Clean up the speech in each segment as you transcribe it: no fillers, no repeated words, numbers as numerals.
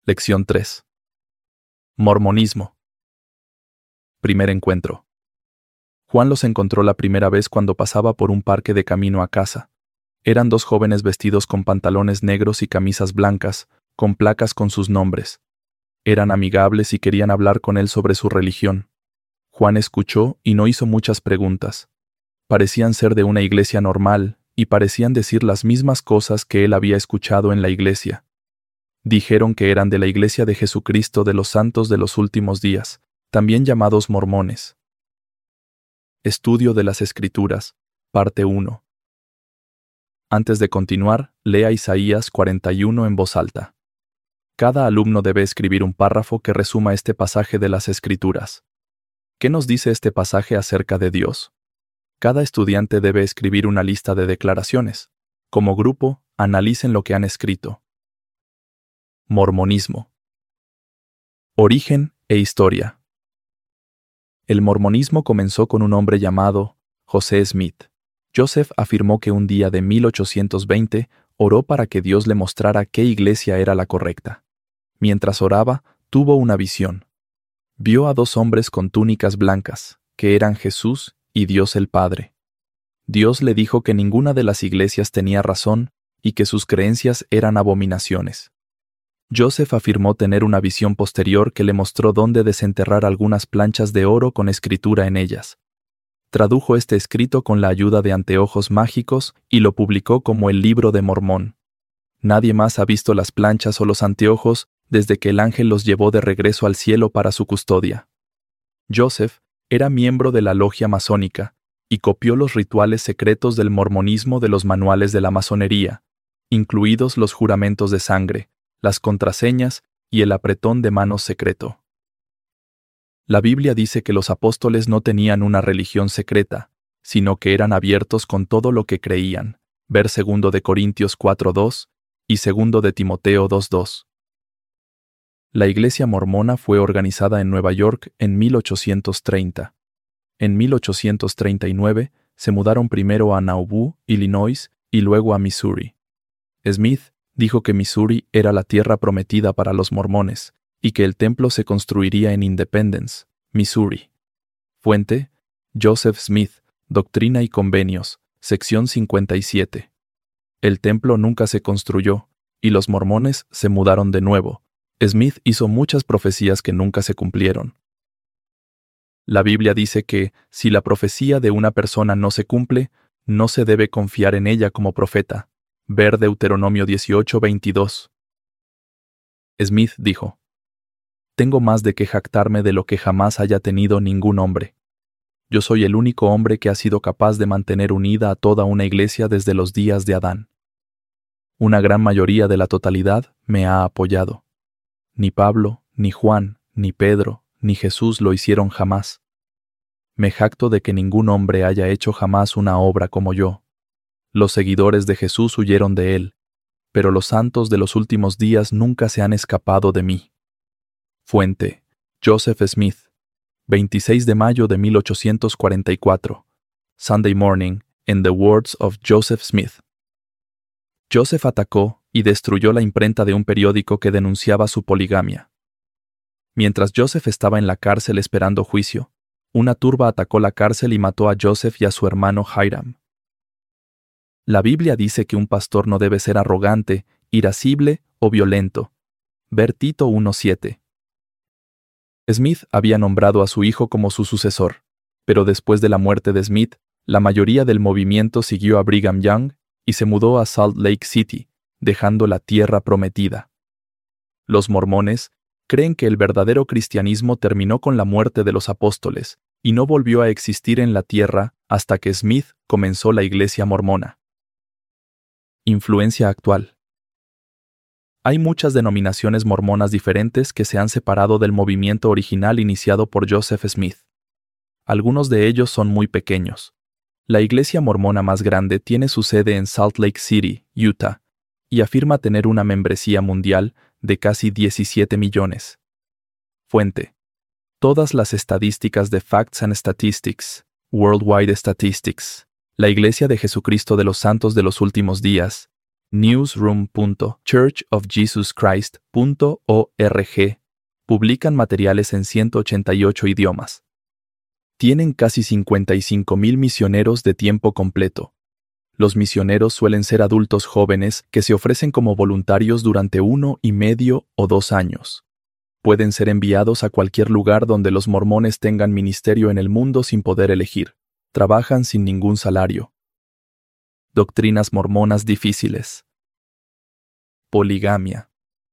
Lección 3. Mormonismo. Primer encuentro. Juan los encontró la primera vez cuando pasaba por un parque de camino a casa. Eran dos jóvenes vestidos con pantalones negros y camisas blancas, con placas con sus nombres. Eran amigables y querían hablar con él sobre su religión. Juan escuchó y no hizo muchas preguntas. Parecían ser de una iglesia normal y parecían decir las mismas cosas que él había escuchado en la iglesia. Dijeron que eran de la Iglesia de Jesucristo de los Santos de los Últimos Días, también llamados mormones. Estudio de las Escrituras, parte 1. Antes de continuar, lea Isaías 41 en voz alta. Cada alumno debe escribir un párrafo que resuma este pasaje de las Escrituras. ¿Qué nos dice este pasaje acerca de Dios? Cada estudiante debe escribir una lista de declaraciones. Como grupo, analicen lo que han escrito. Mormonismo. Origen e historia. El mormonismo comenzó con un hombre llamado José Smith. Joseph afirmó que un día de 1820 oró para que Dios le mostrara qué iglesia era la correcta. Mientras oraba, tuvo una visión. Vio a dos hombres con túnicas blancas, que eran Jesús y Dios el Padre. Dios le dijo que ninguna de las iglesias tenía razón y que sus creencias eran abominaciones. Joseph afirmó tener una visión posterior que le mostró dónde desenterrar algunas planchas de oro con escritura en ellas. Tradujo este escrito con la ayuda de anteojos mágicos y lo publicó como el Libro de Mormón. Nadie más ha visto las planchas o los anteojos desde que el ángel los llevó de regreso al cielo para su custodia. Joseph era miembro de la logia masónica y copió los rituales secretos del mormonismo de los manuales de la masonería, incluidos los juramentos de sangre, las contraseñas y el apretón de manos secreto. La Biblia dice que los apóstoles no tenían una religión secreta, sino que eran abiertos con todo lo que creían. Ver 2 de Corintios 4:2 y 2 de Timoteo 2:2. La Iglesia mormona fue organizada en Nueva York en 1830. En 1839 se mudaron primero a Nauvoo, Illinois, y luego a Missouri. Smith dijo que Missouri era la tierra prometida para los mormones y que el templo se construiría en Independence, Missouri. Fuente: Joseph Smith, Doctrina y Convenios, sección 57. El templo nunca se construyó y los mormones se mudaron de nuevo. Smith hizo muchas profecías que nunca se cumplieron. La Biblia dice que, si la profecía de una persona no se cumple, no se debe confiar en ella como profeta. Ver Deuteronomio 18:22. Smith dijo: «Tengo más de qué jactarme de lo que jamás haya tenido ningún hombre. Yo soy el único hombre que ha sido capaz de mantener unida a toda una iglesia desde los días de Adán. Una gran mayoría de la totalidad me ha apoyado. Ni Pablo, ni Juan, ni Pedro, ni Jesús lo hicieron jamás. Me jacto de que ningún hombre haya hecho jamás una obra como yo. Los seguidores de Jesús huyeron de él, pero los santos de los últimos días nunca se han escapado de mí». Fuente: Joseph Smith, 26 de mayo de 1844. Sunday Morning, in the words of Joseph Smith. Joseph atacó y destruyó la imprenta de un periódico que denunciaba su poligamia. Mientras Joseph estaba en la cárcel esperando juicio, una turba atacó la cárcel y mató a Joseph y a su hermano Hiram. La Biblia dice que un pastor no debe ser arrogante, irascible o violento. Ver Tito 1:7. Smith había nombrado a su hijo como su sucesor, pero después de la muerte de Smith, la mayoría del movimiento siguió a Brigham Young y se mudó a Salt Lake City, dejando la tierra prometida. Los mormones creen que el verdadero cristianismo terminó con la muerte de los apóstoles y no volvió a existir en la tierra hasta que Smith comenzó la Iglesia mormona. Influencia actual. Hay muchas denominaciones mormonas diferentes que se han separado del movimiento original iniciado por Joseph Smith. Algunos de ellos son muy pequeños. La iglesia mormona más grande tiene su sede en Salt Lake City, Utah, y afirma tener una membresía mundial de casi 17 millones. Fuente: todas las estadísticas de Facts and Statistics, Worldwide Statistics. La Iglesia de Jesucristo de los Santos de los Últimos Días, newsroom.churchofjesuschrist.org publican materiales en 188 idiomas. Tienen casi 55,000 misioneros de tiempo completo. Los misioneros suelen ser adultos jóvenes que se ofrecen como voluntarios durante 1,5 o 2 años. Pueden ser enviados a cualquier lugar donde los mormones tengan ministerio en el mundo sin poder elegir. Trabajan sin ningún salario. Doctrinas mormonas difíciles. Poligamia.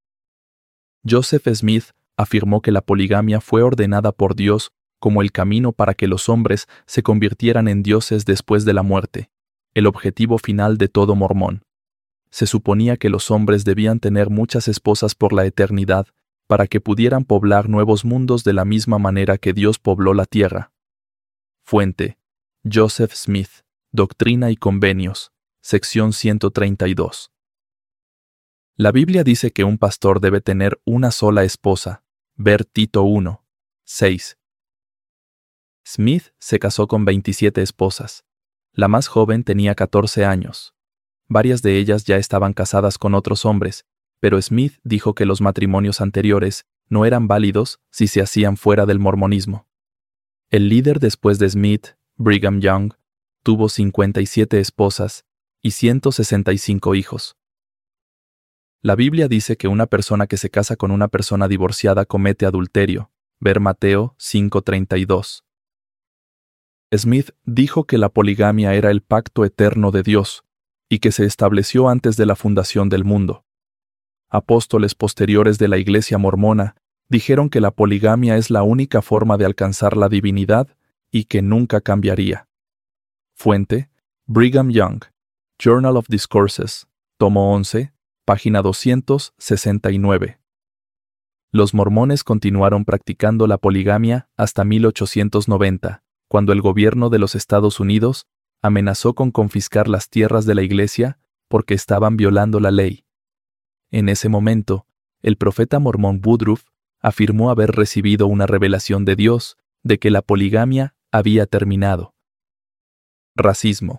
Joseph Smith afirmó que la poligamia fue ordenada por Dios como el camino para que los hombres se convirtieran en dioses después de la muerte, el objetivo final de todo mormón. Se suponía que los hombres debían tener muchas esposas por la eternidad para que pudieran poblar nuevos mundos de la misma manera que Dios pobló la tierra. Fuente: Joseph Smith, Doctrina y Convenios, sección 132. La Biblia dice que un pastor debe tener una sola esposa. Ver Tito 1, 6. Smith se casó con 27 esposas. La más joven tenía 14 años. Varias de ellas ya estaban casadas con otros hombres, pero Smith dijo que los matrimonios anteriores no eran válidos si se hacían fuera del mormonismo. El líder después de Smith, Brigham Young, tuvo 57 esposas y 165 hijos. La Biblia dice que una persona que se casa con una persona divorciada comete adulterio. Ver Mateo 5:32. Smith dijo que la poligamia era el pacto eterno de Dios y que se estableció antes de la fundación del mundo. Apóstoles posteriores de la Iglesia mormona dijeron que la poligamia es la única forma de alcanzar la divinidad y que nunca cambiaría. Fuente: Brigham Young, Journal of Discourses, tomo 11, página 269. Los mormones continuaron practicando la poligamia hasta 1890, cuando el gobierno de los Estados Unidos amenazó con confiscar las tierras de la Iglesia porque estaban violando la ley. En ese momento, el profeta mormón Woodruff afirmó haber recibido una revelación de Dios de que la poligamia había terminado. Racismo.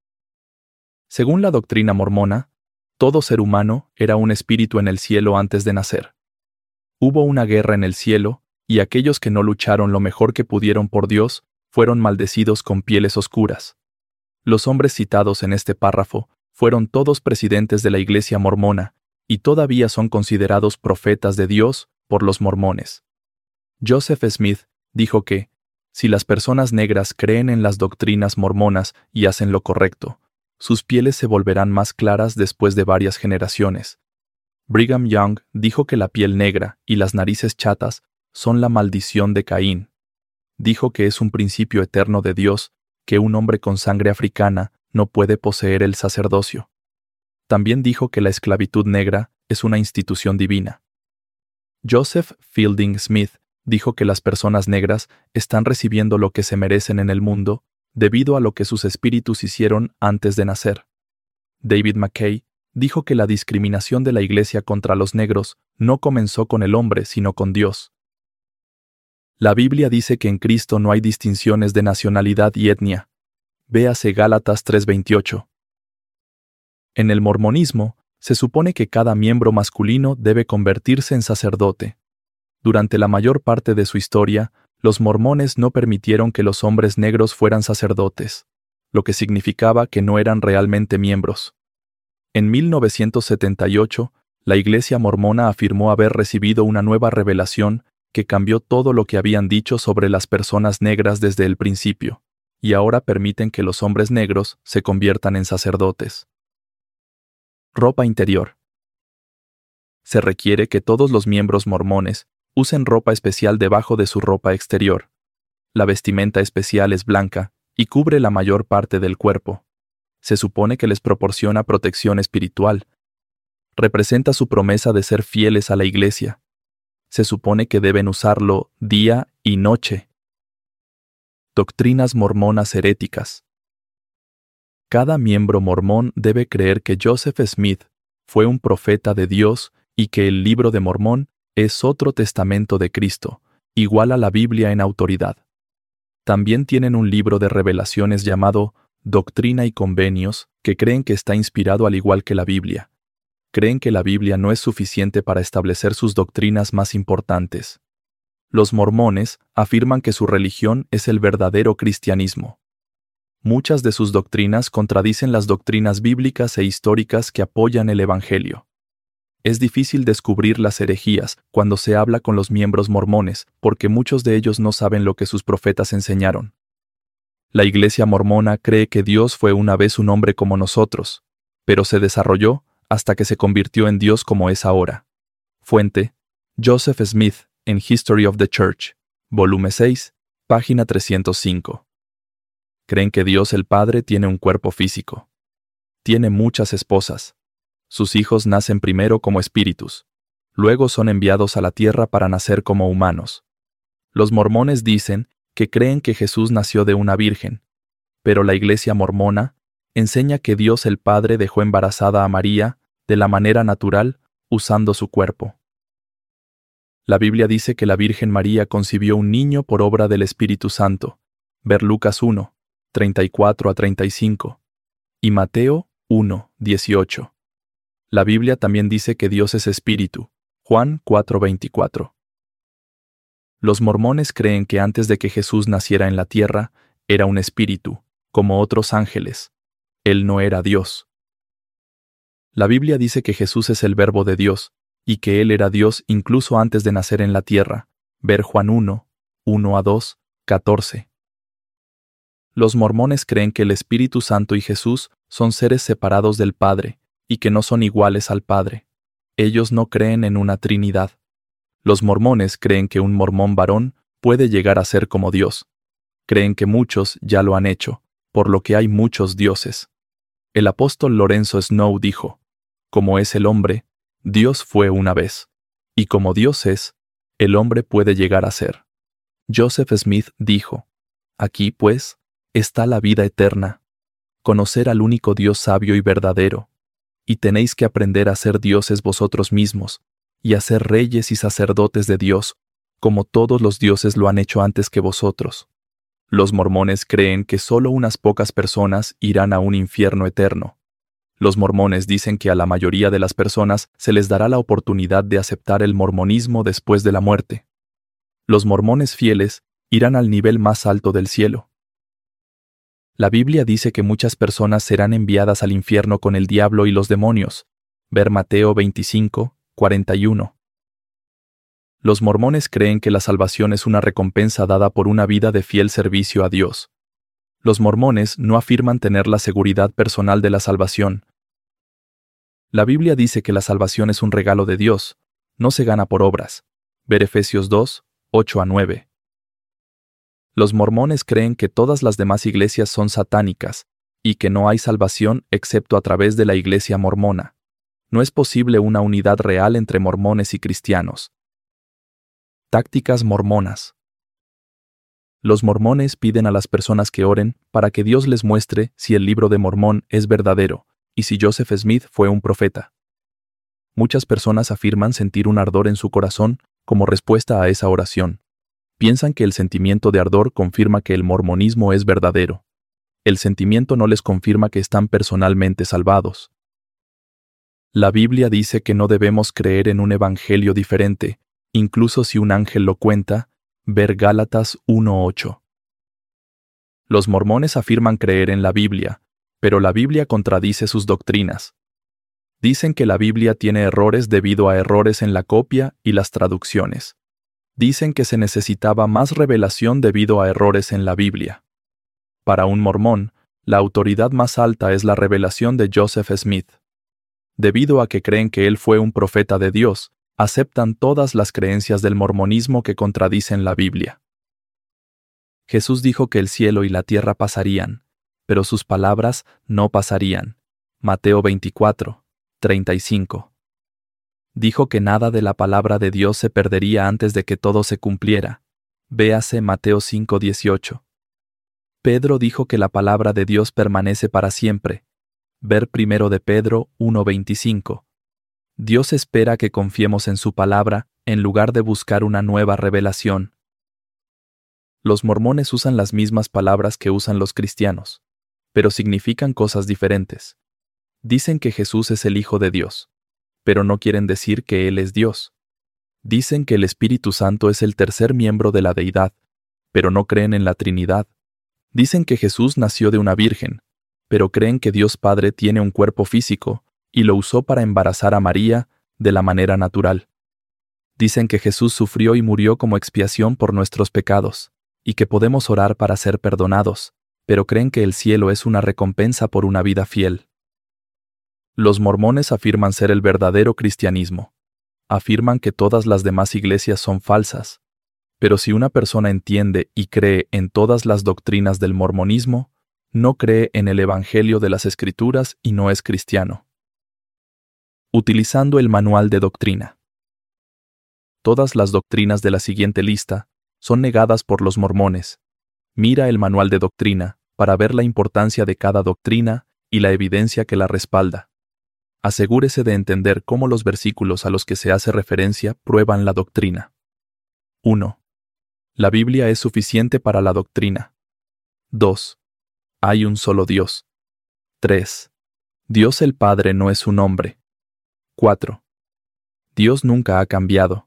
Según la doctrina mormona, todo ser humano era un espíritu en el cielo antes de nacer. Hubo una guerra en el cielo, y aquellos que no lucharon lo mejor que pudieron por Dios fueron maldecidos con pieles oscuras. Los hombres citados en este párrafo fueron todos presidentes de la Iglesia mormona, y todavía son considerados profetas de Dios por los mormones. Joseph Smith dijo que, si las personas negras creen en las doctrinas mormonas y hacen lo correcto, sus pieles se volverán más claras después de varias generaciones. Brigham Young dijo que la piel negra y las narices chatas son la maldición de Caín. Dijo que es un principio eterno de Dios que un hombre con sangre africana no puede poseer el sacerdocio. También dijo que la esclavitud negra es una institución divina. Joseph Fielding Smith dijo que las personas negras están recibiendo lo que se merecen en el mundo debido a lo que sus espíritus hicieron antes de nacer. David McKay dijo que la discriminación de la Iglesia contra los negros no comenzó con el hombre, sino con Dios. La Biblia dice que en Cristo no hay distinciones de nacionalidad y etnia. Véase Gálatas 3:28. En el mormonismo, se supone que cada miembro masculino debe convertirse en sacerdote. Durante la mayor parte de su historia, los mormones no permitieron que los hombres negros fueran sacerdotes, lo que significaba que no eran realmente miembros. En 1978, la Iglesia mormona afirmó haber recibido una nueva revelación que cambió todo lo que habían dicho sobre las personas negras desde el principio, y ahora permiten que los hombres negros se conviertan en sacerdotes. Ropa interior. Se requiere que todos los miembros mormones usen ropa especial debajo de su ropa exterior. La vestimenta especial es blanca y cubre la mayor parte del cuerpo. Se supone que les proporciona protección espiritual. Representa su promesa de ser fieles a la Iglesia. Se supone que deben usarlo día y noche. Doctrinas mormonas heréticas. Cada miembro mormón debe creer que Joseph Smith fue un profeta de Dios y que el Libro de Mormón es otro testamento de Cristo, igual a la Biblia en autoridad. También tienen un libro de revelaciones llamado Doctrina y Convenios, que creen que está inspirado al igual que la Biblia. Creen que la Biblia no es suficiente para establecer sus doctrinas más importantes. Los mormones afirman que su religión es el verdadero cristianismo. Muchas de sus doctrinas contradicen las doctrinas bíblicas e históricas que apoyan el Evangelio. Es difícil descubrir las herejías cuando se habla con los miembros mormones, porque muchos de ellos no saben lo que sus profetas enseñaron. La Iglesia mormona cree que Dios fue una vez un hombre como nosotros, pero se desarrolló hasta que se convirtió en Dios como es ahora. Fuente: Joseph Smith, en History of the Church, volumen 6, página 305. Creen que Dios el Padre tiene un cuerpo físico. Tiene muchas esposas. Sus hijos nacen primero como espíritus. Luego son enviados a la tierra para nacer como humanos. Los mormones dicen que creen que Jesús nació de una virgen, pero la Iglesia mormona enseña que Dios el Padre dejó embarazada a María de la manera natural, usando su cuerpo. La Biblia dice que la Virgen María concibió un niño por obra del Espíritu Santo, ver Lucas 1, 34 a 35, y Mateo 1, 18. La Biblia también dice que Dios es espíritu, Juan 4, 24. Los mormones creen que antes de que Jesús naciera en la tierra, era un espíritu, como otros ángeles. Él no era Dios. La Biblia dice que Jesús es el Verbo de Dios, y que Él era Dios incluso antes de nacer en la tierra, ver Juan 1, 1 a 2, 14. Los mormones creen que el Espíritu Santo y Jesús son seres separados del Padre, y que no son iguales al Padre. Ellos no creen en una Trinidad. Los mormones creen que un mormón varón puede llegar a ser como Dios. Creen que muchos ya lo han hecho, por lo que hay muchos dioses. El apóstol Lorenzo Snow dijo: como es el hombre, Dios fue una vez, y como Dios es, el hombre puede llegar a ser. Joseph Smith dijo: aquí, pues, está la vida eterna, conocer al único Dios sabio y verdadero, y tenéis que aprender a ser dioses vosotros mismos, y a ser reyes y sacerdotes de Dios, como todos los dioses lo han hecho antes que vosotros. Los mormones creen que solo unas pocas personas irán a un infierno eterno. Los mormones dicen que a la mayoría de las personas se les dará la oportunidad de aceptar el mormonismo después de la muerte. Los mormones fieles irán al nivel más alto del cielo. La Biblia dice que muchas personas serán enviadas al infierno con el diablo y los demonios. Ver Mateo 25, 41. Los mormones creen que la salvación es una recompensa dada por una vida de fiel servicio a Dios. Los mormones no afirman tener la seguridad personal de la salvación. La Biblia dice que la salvación es un regalo de Dios, no se gana por obras. Ver Efesios 2, 8 a 9. Los mormones creen que todas las demás iglesias son satánicas, y que no hay salvación excepto a través de la iglesia mormona. No es posible una unidad real entre mormones y cristianos. Tácticas mormonas. Los mormones piden a las personas que oren para que Dios les muestre si el libro de Mormón es verdadero, y si Joseph Smith fue un profeta. Muchas personas afirman sentir un ardor en su corazón como respuesta a esa oración. Piensan que el sentimiento de ardor confirma que el mormonismo es verdadero. El sentimiento no les confirma que están personalmente salvados. La Biblia dice que no debemos creer en un evangelio diferente, incluso si un ángel lo cuenta, ver Gálatas 1:8. Los mormones afirman creer en la Biblia, pero la Biblia contradice sus doctrinas. Dicen que la Biblia tiene errores debido a errores en la copia y las traducciones. Dicen que se necesitaba más revelación debido a errores en la Biblia. Para un mormón, la autoridad más alta es la revelación de Joseph Smith. Debido a que creen que él fue un profeta de Dios, aceptan todas las creencias del mormonismo que contradicen la Biblia. Jesús dijo que el cielo y la tierra pasarían, pero sus palabras no pasarían. Mateo 24, 35. Dijo que nada de la palabra de Dios se perdería antes de que todo se cumpliera. Véase Mateo 5:18. Pedro dijo que la palabra de Dios permanece para siempre. Ver 1 de Pedro 1:25. Dios espera que confiemos en su palabra en lugar de buscar una nueva revelación. Los mormones usan las mismas palabras que usan los cristianos. pero significan cosas diferentes. Dicen que Jesús es el Hijo de Dios, pero no quieren decir que Él es Dios. Dicen que el Espíritu Santo es el tercer miembro de la deidad, pero no creen en la Trinidad. Dicen que Jesús nació de una virgen, pero creen que Dios Padre tiene un cuerpo físico y lo usó para embarazar a María de la manera natural. Dicen que Jesús sufrió y murió como expiación por nuestros pecados, y que podemos orar para ser perdonados, pero creen que el cielo es una recompensa por una vida fiel. Los mormones afirman ser el verdadero cristianismo. Afirman que todas las demás iglesias son falsas. Pero si una persona entiende y cree en todas las doctrinas del mormonismo, no cree en el Evangelio de las Escrituras y no es cristiano. Utilizando el manual de doctrina. Todas las doctrinas de la siguiente lista son negadas por los mormones. Mira el manual de doctrina para ver la importancia de cada doctrina y la evidencia que la respalda. Asegúrese de entender cómo los versículos a los que se hace referencia prueban la doctrina. 1. La Biblia es suficiente para la doctrina. 2. Hay un solo Dios. 3. Dios el Padre no es un hombre. 4. Dios nunca ha cambiado.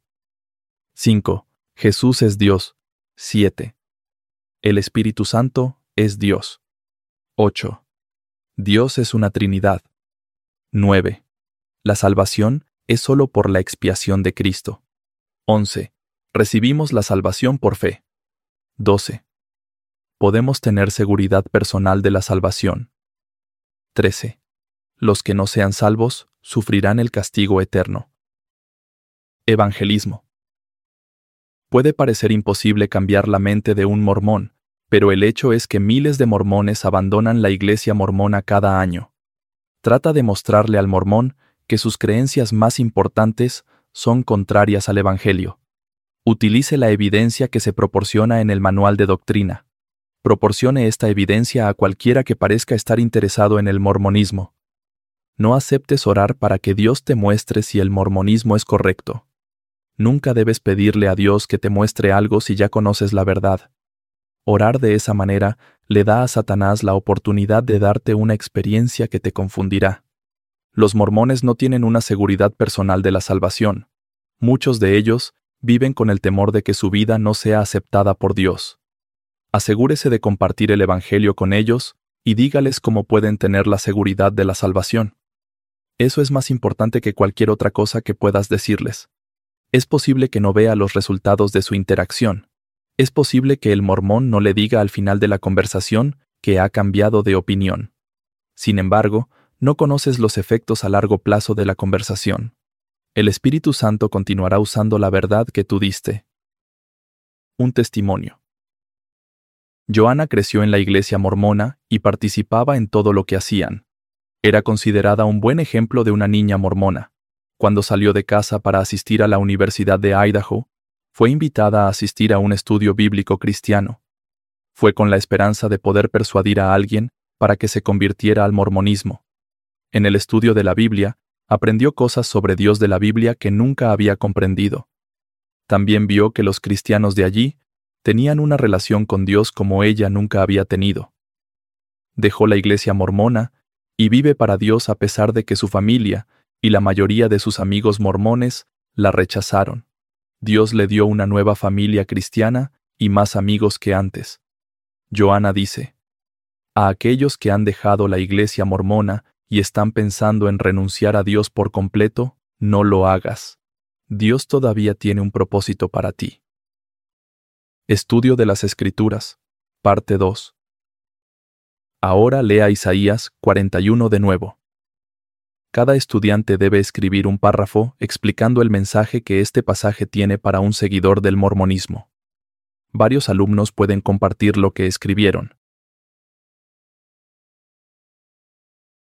5. Jesús es Dios. 7. El Espíritu Santo es Dios. 8. Dios es una Trinidad. 9. La salvación es solo por la expiación de Cristo. 11. Recibimos la salvación por fe. 12. Podemos tener seguridad personal de la salvación. 13. Los que no sean salvos sufrirán el castigo eterno. Evangelismo. Puede parecer imposible cambiar la mente de un mormón, pero el hecho es que miles de mormones abandonan la iglesia mormona cada año. Trata de mostrarle al mormón que sus creencias más importantes son contrarias al Evangelio. Utilice la evidencia que se proporciona en el manual de doctrina. Proporcione esta evidencia a cualquiera que parezca estar interesado en el mormonismo. No aceptes orar para que Dios te muestre si el mormonismo es correcto. Nunca debes pedirle a Dios que te muestre algo si ya conoces la verdad. Orar de esa manera le da a Satanás la oportunidad de darte una experiencia que te confundirá. Los mormones no tienen una seguridad personal de la salvación. Muchos de ellos viven con el temor de que su vida no sea aceptada por Dios. Asegúrese de compartir el Evangelio con ellos y dígales cómo pueden tener la seguridad de la salvación. Eso es más importante que cualquier otra cosa que puedas decirles. Es posible que no vea los resultados de su interacción. Es posible que el mormón no le diga al final de la conversación que ha cambiado de opinión. Sin embargo, no conoces los efectos a largo plazo de la conversación. El Espíritu Santo continuará usando la verdad que tú diste. Un testimonio. Joanna creció en la iglesia mormona y participaba en todo lo que hacían. Era considerada un buen ejemplo de una niña mormona. Cuando salió de casa para asistir a la Universidad de Idaho, fue invitada a asistir a un estudio bíblico cristiano. Fue con la esperanza de poder persuadir a alguien para que se convirtiera al mormonismo. En el estudio de la Biblia, aprendió cosas sobre Dios de la Biblia que nunca había comprendido. También vio que los cristianos de allí tenían una relación con Dios como ella nunca había tenido. Dejó la iglesia mormona y vive para Dios a pesar de que su familia y la mayoría de sus amigos mormones la rechazaron. Dios le dio una nueva familia cristiana y más amigos que antes. Joanna dice: a aquellos que han dejado la iglesia mormona y están pensando en renunciar a Dios por completo, no lo hagas. Dios todavía tiene un propósito para ti. Estudio de las Escrituras, parte 2. Ahora lea Isaías 41 de nuevo. Cada estudiante debe escribir un párrafo explicando el mensaje que este pasaje tiene para un seguidor del mormonismo. Varios alumnos pueden compartir lo que escribieron.